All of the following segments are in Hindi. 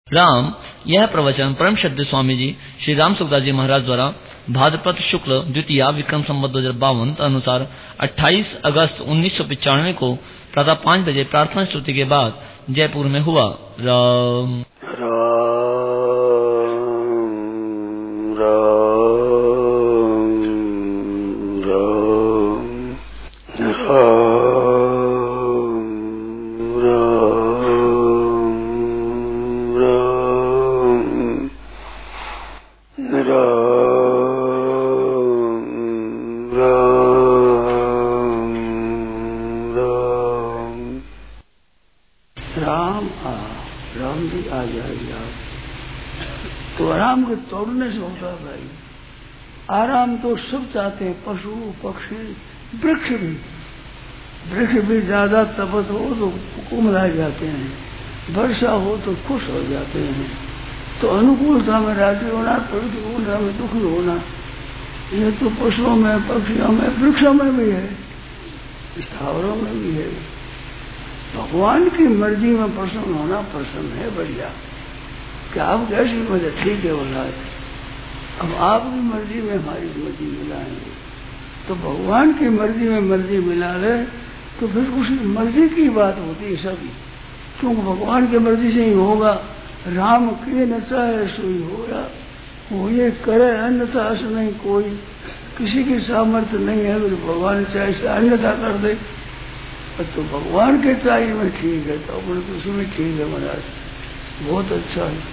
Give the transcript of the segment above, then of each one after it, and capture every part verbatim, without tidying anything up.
राम। यह प्रवचन परम श्रद्धेय स्वामी जी श्री राम सुखदास जी महाराज द्वारा भाद्रपद शुक्ल द्वितीया विक्रम संवत दो हजार बावन अनुसार अट्ठाईस अगस्त उन्नीस सौ पिचानवे को प्रातः पाँच बजे प्रार्थना स्तुति के बाद जयपुर में हुआ। राम राम राम राम तो आराम के तोड़ने से होता है भाई। आराम तो सब चाहते हैं, पशु पक्षी वृक्ष भी वृक्ष भी ज्यादा तपत हो तो कुमला जाते हैं, वर्षा हो तो खुश हो जाते हैं। तो अनुकूलता में राजी होना, प्रतिकूलता में दुखी होना, ये तो पशुओं में पक्षियों में वृक्षों में भी है, स्थावरों में भी है। भगवान की मर्जी में प्रसन्न होना प्रसन्न है, बढ़िया। क्या आप कैसी मर्जी? ठीक है बोला, अब आपकी मर्जी में हमारी मर्जी मिलाएंगे। तो भगवान की मर्जी में मर्जी मिला ले तो फिर उसकी मर्जी की बात होती है सभी, क्योंकि भगवान की मर्जी से ही होगा। राम किए न चाहे सोई होगा, वो ये करे अन्यथा अस नहीं कोई। किसी की सामर्थ्य नहीं है तो भगवान चाहे से अन्यथा कर दे। तो भगवान के चाहिए में ठीक है, तो अपने तो उसमें ठीक है महाराज, बहुत अच्छा है।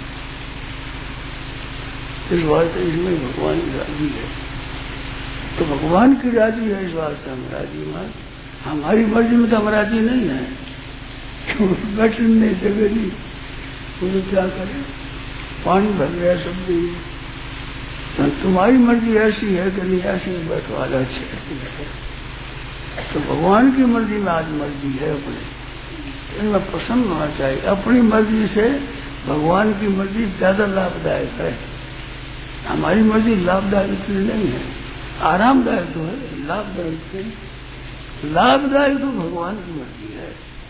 इस वास्ते इसमें भगवान की राजी है, तो भगवान की राजी है, इस वास्ते हम राजी मान। हमारी मर्जी में तो हम राजी नहीं है, क्यों? बैठने जगह नहीं, वो तो क्या करे, पानी भर गया सब भी। तो तुम्हारी मर्जी ऐसी है कि नहीं, ऐसी बैठवा लो, अच्छी है। तो भगवान की मर्जी में आज मर्जी है अपने, इनमें प्रसन्न होना चाहिए। अपनी मर्जी से भगवान की मर्जी ज्यादा लाभदायक है, हमारी मर्जी लाभदायक इतनी नहीं है। आरामदायक तो है, लाभदायक नहीं। लाभदायक तो भगवान की मर्जी है।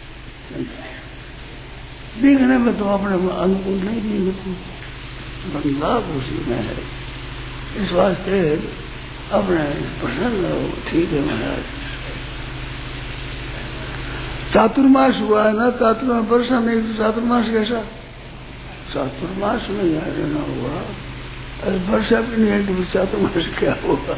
देखने में तो अपने अनुकूल नहीं दिखती, लाभ उसी में है। इस वास्ते अपने प्रसन्न रहो, ठीक है महाराज। चातुर्मास हुआ है ना, चातुर्मास वर्षा नहीं तो चातुर्मास कैसा? चातुर्मास में यहाँ रहना हुआ, अरे वर्षा भी नहीं है तो चातुर्मास क्या होगा?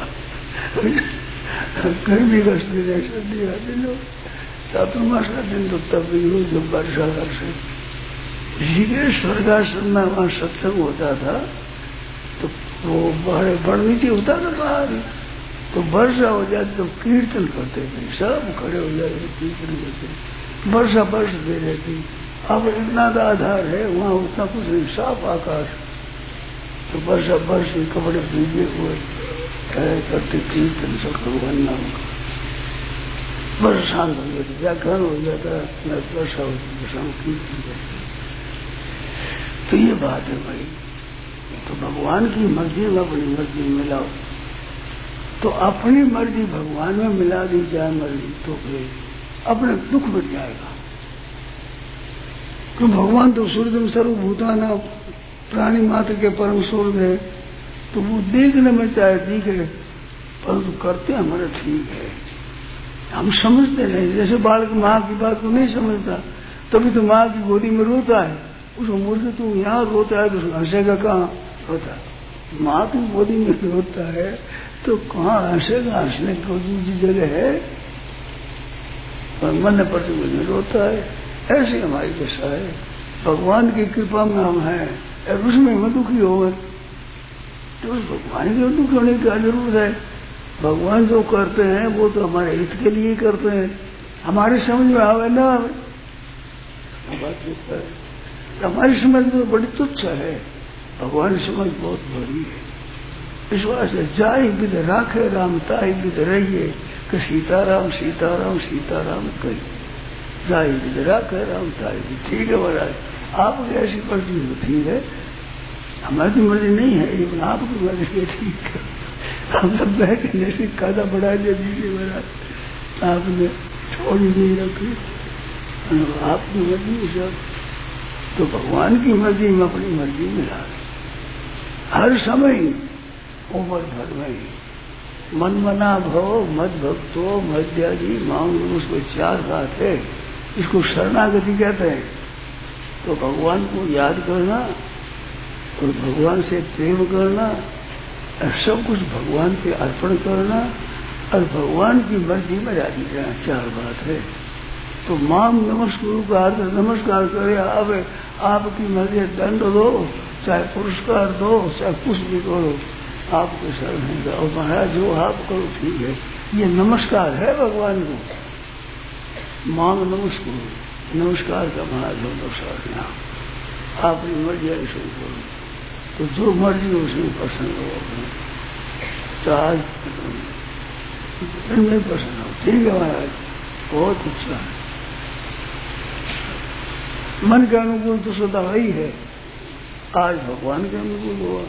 गर्मी का दिन है, सर्दी का दिन हो, चातुर्मास का दिन तो तब भी हो जब वर्षा वर्षे। ऋषिकेश स्वर्गाश्रम में वहां सत्संग होता था, तो वो बड़े बड़ नीचे होता था बाहर, तो वर्षा हो जाती तो कीर्तन करते थे, सब खड़े हो जाते कीर्तन करते, वर्षा बरस दे रहती। अब इतना का आधार है, वहाँ उतना कुछ नहीं, साफ आकाश, तो वर्षा बरस कपड़े भीगे हुए करते कीर्तन सब भगवान नाम का। वर्षा शांत हो जाती, व्याख्यान हो जाता, वर्षा होती, वर्षा कीर्तन करते। तो ये बात है भाई। तो भगवान की मर्जी में अपनी मर्जी मिलाओ, तो अपनी मर्जी भगवान में मिला दी जाए मर्जी, तो फिर अपने दुख मिट जाएगा। क्यों? भगवान तो सूर्यम सर्वभूताना प्राणी मात्र के परम सूर्य है, तो वो देखने में चाहे दिखे, परंतु करते हमारे ठीक है। हम समझते नहीं, जैसे बालक माँ की बात को नहीं समझता, तभी तो माँ की गोदी में रोता है। उसको मुझे तू यहाँ रोता है तो हंसेगा कहाँ? रोता है माँ की गोदी में रोता है तो कहाँ हंसेगा? हंसने की दूसरी जगह है, पर मन प्रति मुझे रोता है। ऐसी हमारी दशा है। भगवान की कृपा में हम हैं, उसमें हम दुखी हो गए तो उस भगवान के दुखी होने की क्या जरूरत है? भगवान जो करते हैं वो तो हमारे हित के लिए करते हैं, हमारे समझ में आवे ना आवे बात। हमारी समझ में बड़ी तुच्छ है, भगवान की समझ बहुत बड़ी है। इस वास्ते जाई विद राखे राम ताई विद रहिए, कि सीताराम सीताराम सीताराम कही। जाई विद राखे राम ताई, ठीक है महाराज, आपकी ऐसी मर्जी होती है, हमारी मर्जी नहीं है, लेकिन आपकी मर्जी है, ठीक है। हम सब बैठे जैसे कादा बढ़ा दे दीजिए महाराज, आपने छोड़ नहीं रखी, आपकी मर्जी सब तो भगवान की मर्जी में अपनी मर्जी मिला रहे हर समय उम्र भर में। मन मना भव मद भक्तो मध्याजी मांग, उसको चार बात है, इसको शरणागति कहते हैं। तो भगवान को याद करना और भगवान से प्रेम करना और सब कुछ भगवान पे अर्पण करना और भगवान की मर्जी में राजी रहना, चार बात है। तो माम नमस्कार का अर्थ नमस्कार करे, अब आपकी मर्जी, दंड दो चाहे पुरस्कार दो चाहे कुछ भी करो, आपके शरण है और महाराज जो आप करो ठीक है, ये नमस्कार है भगवान को। मांग नमस्कार, नमस्कार का महाराज हो नमस्कार, आपकी मर्जी ऐसे करो, तो जो मर्जी उसमें प्रसन्न हो, चाहे में प्रसन्न हो, ठीक है महाराज, बहुत अच्छा है। मन के अनुकूल तो सदा वही है, आज भगवान के अनुकूल हुआ,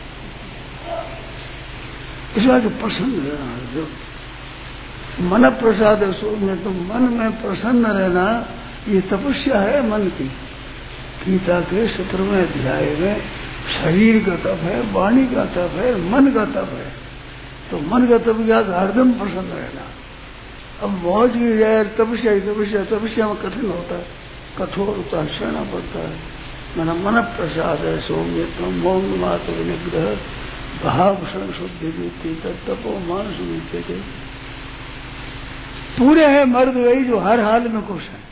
इस बात प्रसन्न रहना। जो मन प्रसाद है सो में, तो मन में प्रसन्न रहना ये तपस्या है मन की। गीता के सत्रहवें अध्याय में शरीर का तप है, वाणी का तप है, मन का तप है। तो मन का तप क्या, हरदम प्रसन्न रहना। अब मौज की जाए तपस्या ही तपस्या, तपस्या में कठिन होता है, कठोर होता है, सहना पड़ता है। मन मन प्रसाद है सौम्य मौन मात्र निग्रह भाव संशुद्धि तपो मानस मिलते थे। पूरे है मर्द वही जो हर हाल में खुश है,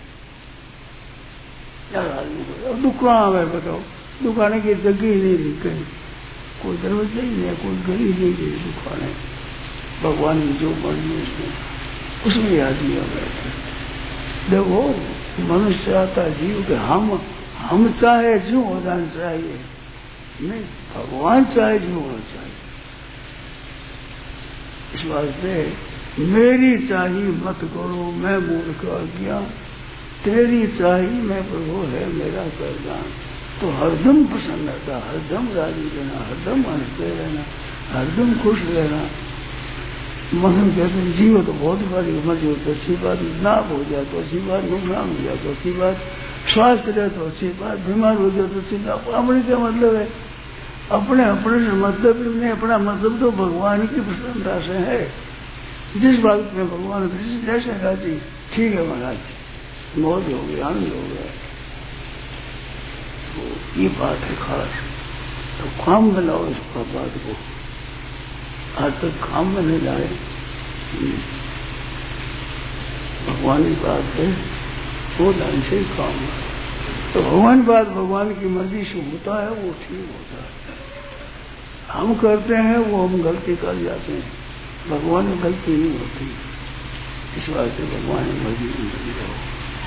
हर हाल में खुश। अब दुख कहाँ है बताओ, दुख आने की जगह ही नहीं दी कहीं, कोई दरवाजा ही नहीं, कोई गली नहीं दी दुख आने। भगवान की जो मर्जी उसमें उसमें याद नहीं आ गया। देखो मनुष्य चाहता जीव के हम हम चाहे जो हो जाना चाहिए, नहीं भगवान चाहे जो होना चाहिए। इस वास्ते मेरी चाहिए मत करो मैं मूर्ख अज्ञान, तेरी चाहिए मैं प्रभु है मेरा करदान। तो हरदम प्रसन्न रहता, हरदम राजी रहना, हरदम हंसते रहना, हरदम खुश रहना। मन कहते हैं जीव तो बहुत बड़ी उम्र जो तो अच्छी बात, नाप हो जाए तो अच्छी बात, नुकसान हो जाए तो अच्छी बात, स्वास्थ्य रहे तो अच्छी बात, बीमार हो जाए तो अच्छी बात। अपने क्या मतलब है, अपने अपने से मतलब नहीं, अपना मतलब तो भगवान की प्रसन्नता से है। जिस बात में भगवान जैसे राजी, ठीक है महाराज, मौज हो गया, आनंद हो गया। तो ये बात है खास, तो काम में लाओ इस बात को। आज तक काम में नहीं लाए, भगवान की बात है वो ढंग से काम है। तो भगवान बात भगवान की मर्जी से होता है वो ठीक होता है। हम करते हैं वो हम गलती कर जाते हैं, भगवान में गलती नहीं होती। इस बात से भगवान की मर्जी नहीं हो।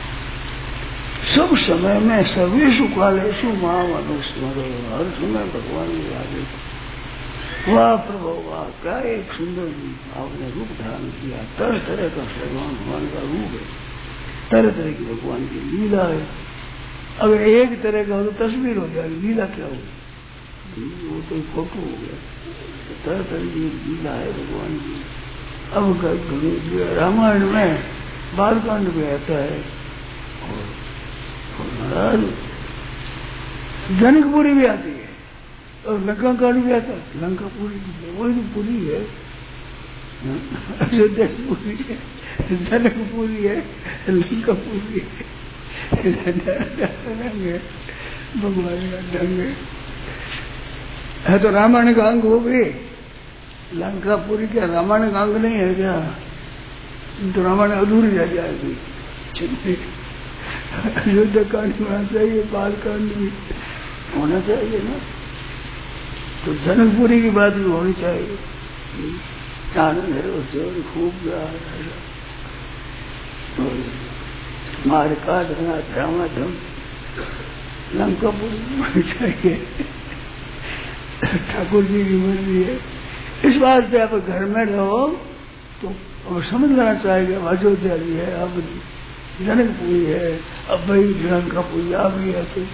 सब समय में सर्वेशु कालेशु माम अनुस्मरो, हर समय भगवान की याद। वाह प्रभु वाह, क्या एक सुंदर आपने रूप धारण किया। तरह तरह का भगवान भगवान का रूप है, तरह तरह की भगवान की लीला है। अगर एक तरह का हो तो तस्वीर हो जाएगी, लीला क्या होगी, वो तो फोटो हो गया। तरह तरह की लीला है भगवान की। अब रामायण में बालकांड में आता है और महाराज जनकपुरी भी आती है और लंका कांड भी आता है। लंका पूरी वही तो पूरी है, अयोध्यापुरी है, जनकपुरी है, लंका पूरी है, भगवान का ढंग है। तो रामायण का अंग हो गए, लंकापुरी क्या रामायण का अंग नहीं है क्या? तो रामायण अधूरी रह जाएगी। अयोध्या कांड होना चाहिए, बाल कांड भी होना चाहिए ना। तो जनकपुरी की बात भी होनी चाहिए। आनंद है उससे खूब मार काट धमाधम लंकापुरी होनी चाहिए। ठाकुर जी की मर्जी है। इस बात से आप घर में रहो तो समझ लेना चाहिए। अयोध्या भी है, अब जनकपुरी है, अब भाई लंकापुरी आ गई है तो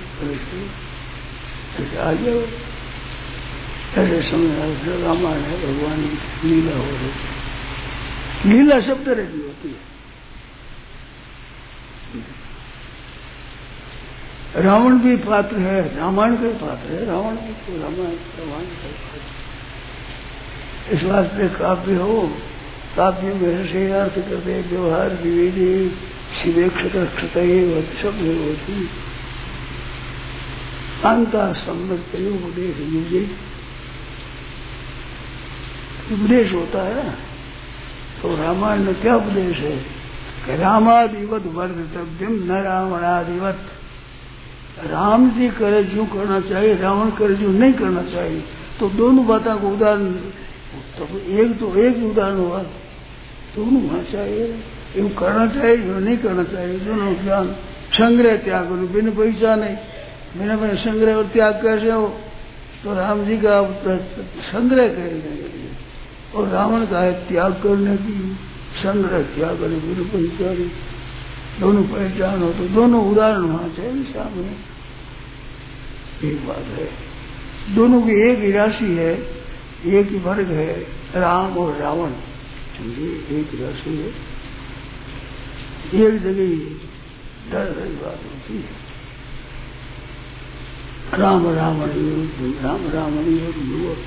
आ जाओ। ऐसे समझ रामायण है, भगवान की लीला हो रही। लीला सब तरह की होती है। रावण भी पात्र है, रामायण का पात्र है, रावण भी तो रामायण रामायण का पात्र। इस वास्ते काव्य हो, काव्य में से अर्थ करते व्यवहार विवेदी शिवे क्षत क्षत सब होती अंता सम्मत उपदेश युगे उपदेश होता है ना। तो रामायण में क्या उपदेश है कि रामादिवत वर्तव्यम न रावणादिवत। राम जी करे जो करना चाहिए, रावण करे जो नहीं करना चाहिए। तो दोनों बातों को उदाहरण, तो एक तो एक उदाहरण हुआ, दोनों होना चाहिए, यूँ करना चाहिए यूँ नहीं करना चाहिए, दोनों ज्ञान। संग्रह त्याग बिन पहचान नहीं, बिना बिना संग्रह और त्याग कैसे हो। तो राम जी का संग्रह करने के लिए और रावण का है त्याग करने की, संग्रह त्याग करे बिन पहचान, दोनों पहचान हो। तो दोनों उदाहरण होना चाहिए सामने। एक बात है, दोनों की एक ही राशि है, एक ही वर्ग है, राम और रावण, समझिए एक राशि है, एक जगह डर रही बात होती है। राम रावण राम रावण युवक,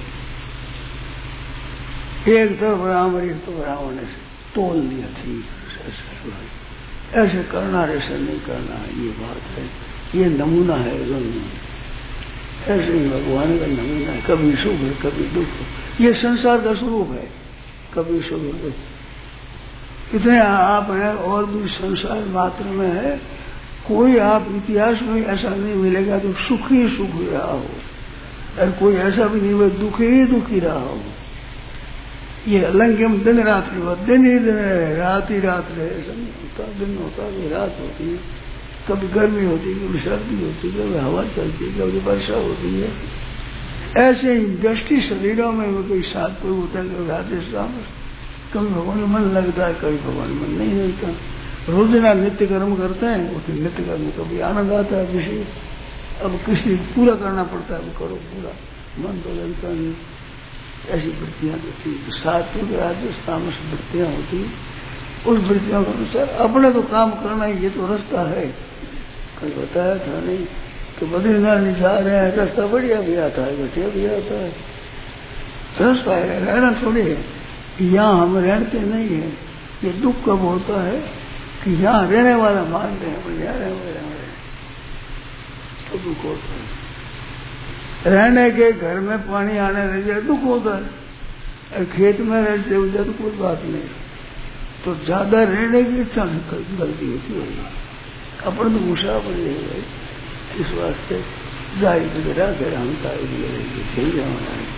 एक तरफ राम और एक तरफ रावण ने तोल दिया थी। ऐसे करना ऐसे नहीं करना, ये बात है, ये नमूना है दोनों। ऐसे ही भगवान का नमूना है, कभी सुख है कभी दुख। ये संसार का स्वरूप है, कभी सुख है दुख। इतने आप हैं और भी संसार मात्र में है। कोई आप इतिहास में ऐसा नहीं मिलेगा तो सुख ही सुख ही रहा हो, और कोई ऐसा भी नहीं हुआ दुख ही दुख ही रहा हो। ये अलंघ्यम दिन रात्रि हो, दिन ही दिन है, रात ही रात रहे, ऐसा नहीं होता। दिन होता है, रात होती है, कभी गर्मी होती है, कभी सर्दी होती है, कभी हवा चलती है, कभी वर्षा होती है। ऐसे ही दृष्टि शरीरों में कोई साथ कोई होता है, कभी राधे श्याम, कभी भगवान मन लगता है, कभी भगवान मन नहीं लगता। रोजना नित्य कर्म करते हैं, उसके नित्य कर्म में कभी आनंद आता है किसी, अब किसी पूरा करना पड़ता है, करो पूरा, मन तो लगता नहीं। ऐसी वृत्तियां होती है, सात्विक राजस तामस वृत्तियां होती, उस वृत्तियों के अनुसार अपने तो काम करना ही, ये तो रास्ता है। कल बताया था नहीं कि बद्रीनाथ नहीं जा रहे हैं, रास्ता बढ़िया भी आता है, घटिया भी आता है, रास्ता है, रहना थोड़ी है। यहाँ हम रहते नहीं है। ये दुख कब होता है कि यहाँ रहने वाला मानते हैं, यहाँ रहने वाले तो दुख होता है। रहने के घर में पानी आने लग जाए दुख होता है, खेत में रहते हो जाए तो कोई बात नहीं। तो ज्यादा रहने की इच्छा गलती होती है, अपन तो मुसाफिर है, इस वास्ते जाहिर गिरा कर हम सही जाना है।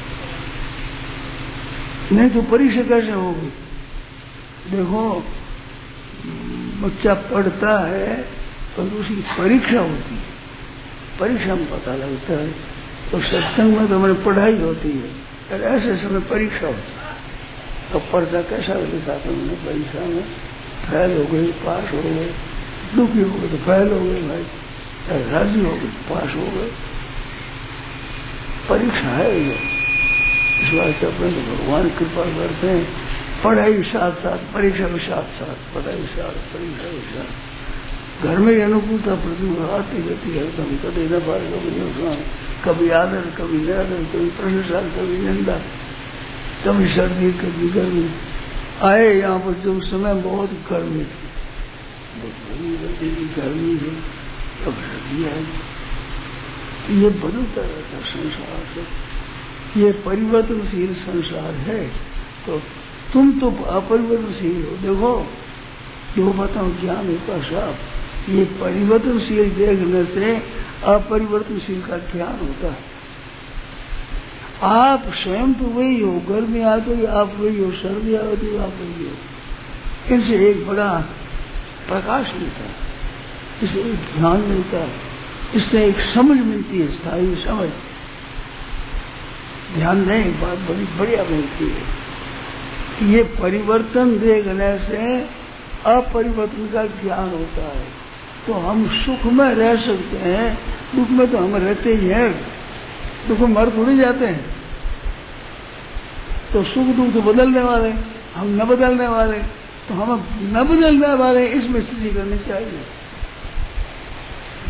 नहीं तो परीक्षा कैसे होगी। देखो बच्चा पढ़ता है तो उसकी परीक्षा होती है, परीक्षा में पता लगता है। तो सत्संग में तो हमारी पढ़ाई होती है, और ऐसे समय परीक्षा होती है। तो पर्चा कैसा लिखा था मैंने परीक्षा में, फेल हो गई पास हो गए, दुखी हो गए तो फेल हो गए भाई, राजी हो गए पास हो गए। परीक्षा है ये, इस वास्ते अपने तो भगवान कृपा करते हैं। पढ़ाई साथ साथ परीक्षा भी साथ साथ, पढ़ाई साथ परीक्षा भी साथ। घर में अनुकूलता प्रतिकूल आती रहती है, कभी कभी नफा कभी नुकसान, कभी आदर कभी निरादर, कभी प्रशंसा कभी निंदा, कभी सर्दी कभी गर्मी। आए यहाँ पर जो समय बहुत गर्मी थी, गर्मी है, कब सर्दी आई, ये बदलता रहता संसार से। ये परिवर्तनशील संसार है, तो तुम तो अपरिवर्तनशील हो। देखो जो बताऊं ज्ञान का साफ, ये परिवर्तनशील देखने से अपरिवर्तनशील का ज्ञान होता है। आप स्वयं तो वही हो, गर्मी आ गई आप वही हो, सर्दी आ गई आप वही हो। इनसे एक बड़ा प्रकाश मिलता है, इससे एक ध्यान मिलता है, इससे एक समझ मिलती है, स्थायी समझ। ध्यान दें, बात बड़ी बढ़िया मिलती है। ये परिवर्तन देखने से अपरिवर्तन का ज्ञान होता है, तो हम सुख में रह सकते हैं, दुख में तो हम रहते ही हैं, दुख में मर थोड़ी जाते हैं। तो सुख दुख तो बदलने वाले, हम न बदलने वाले, तो हम न बदलने वाले इसमें स्थिति करनी चाहिए।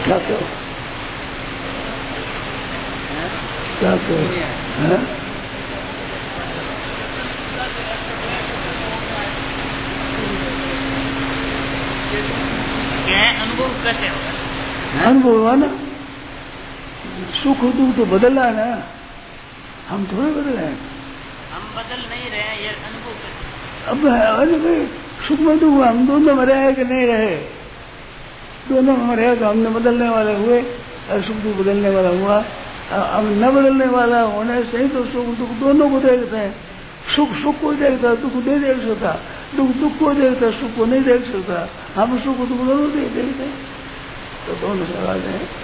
क्या कहो क्या कहो है? अनुभव कैसे होगा? अनुभव हुआ ना, सुख दुख तो बदला है ना, हम थोड़े बदले हैं, हम बदल नहीं रहे, ये अनुभव कैसे? अब अरे भाई सुख में दुख हम दोनों में रहे कि नहीं रहे, दोनों में रहे तो हमने बदलने वाले हुए और सुख दुख बदलने वाला हुआ। अब न बदलने वाला होने से ही तो सुख दुख दोनों को देखते हैं। सुख सुख को देखता, दुख नहीं देख सकता, दुख दुख को देखता, सुख को नहीं देख सकता। हम सुख दुख दोनों देखते हैं, तो दोनों सवाल है।